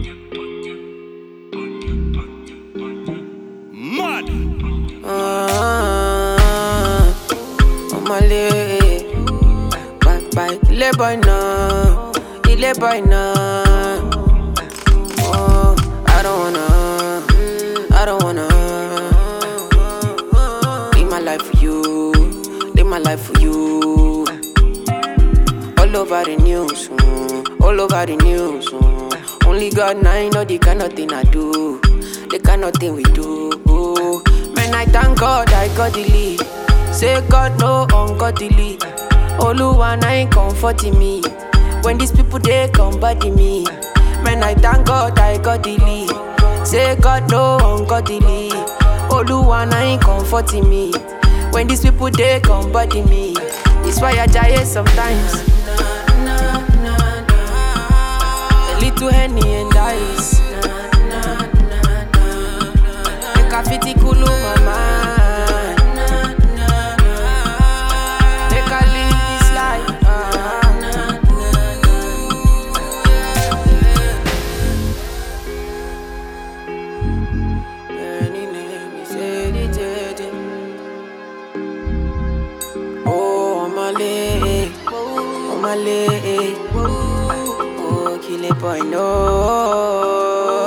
Mad. On my leg, bye, ile boy now, Oh, I don't wanna live my life for you, live my life for you. All over the news, all over the news. Only God now know the kind of thing I do, the kind of thing we do. Man, I thank God I got the lead. Say God no ungodly. Oluwa na ain't comforting me. When these people they come body me. Man, I thank God I got the lead. Say God no ungodly. Oluwa na ain't comforting me. When these people they come body me. It's why I die sometimes. A little Henny and ice. Make a fitty cool my mind. Make a live this life. Any name is edited. Oh, my leg. Oh, kill it, boy, no.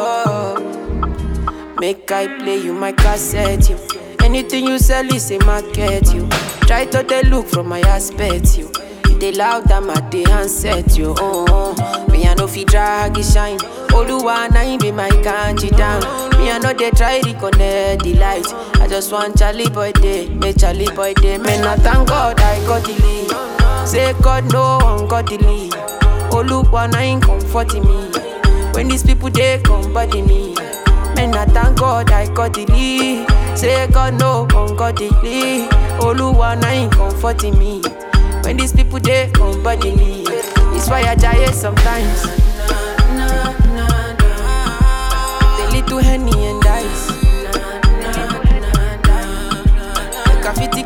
Make I play you my cassette, you. Anything you sell is a market, you. Try to they look from my aspect, you. You they loud them at the handset, you. Me I know fi drag it shine. Oluwa na him be my country down. Me I know they try to connect the light. I just want Charlie boy day, make Charlie boy day. Man, I thank God I got the lead. Say God no ungodly. Oluwa na him comforting me. When these people they come body me. Man, I thank God I got the lead. Say God no ungodly. Oluwa na him comforting me. When these people they come body me. It's why I die sometimes. The little Henny and ice. Make a fitty